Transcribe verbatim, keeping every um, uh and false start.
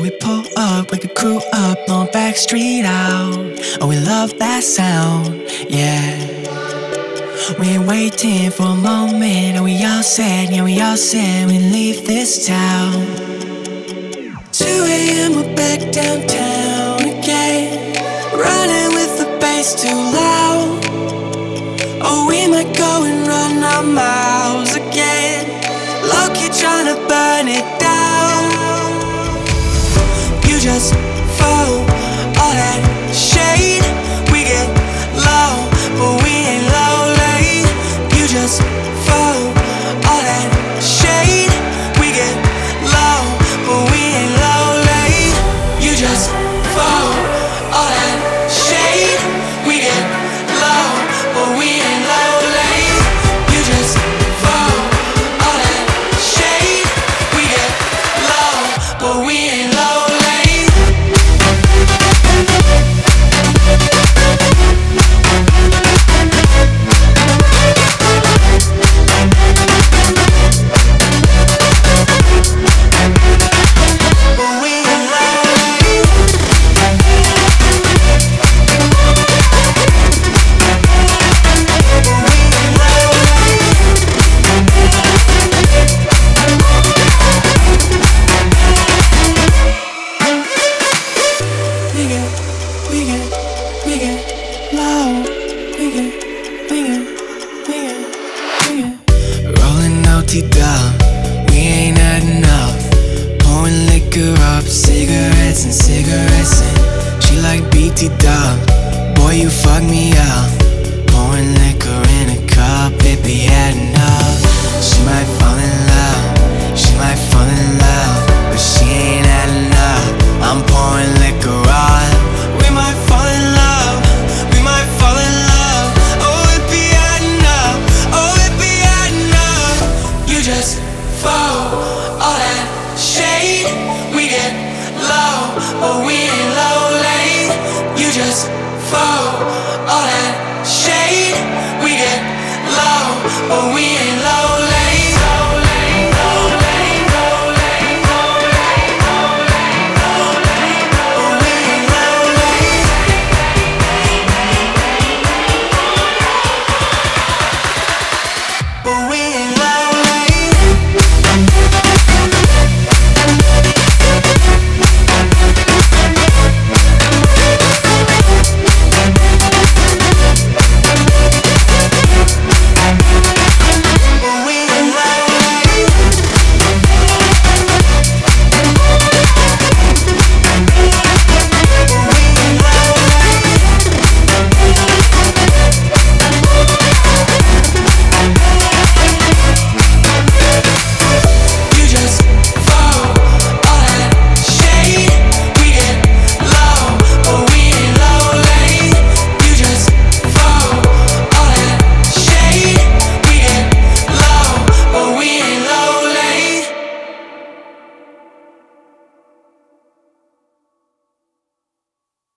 Oh, we pull up, wake the crew up on Backstreet out. Oh, we love that sound, yeah. We ain't waiting for a moment. And we all said, yeah, we all said we leave this town. two a.m. we're back downtown again, running with the bass too loud. Oh, we might go and run our mouths again, low-key trying to burn it down. You just follow all that shade. We get low, but we ain't low late. You just follow all that shade. We get low, but we ain't low late. You just follow all that shade. We get low, but we ain't low late. You just follow all that shade. We get low, but we ain't low late. We ain't had enough. Pouring liquor up, cigarettes and cigarettes and she like B T dub. Boy, you fuck me up. Pouring liquor in a cup, it be had enough. She might fall in love, she might fall in love, but she ain't had enough. I'm pouring liquor up. We might fall in love, we might fall in love. Oh, it be had enough, oh, it be had enough. You just follow all that shade. We get low, but we ain't low late. You just follow all that shade. We get low, but we ain't low late.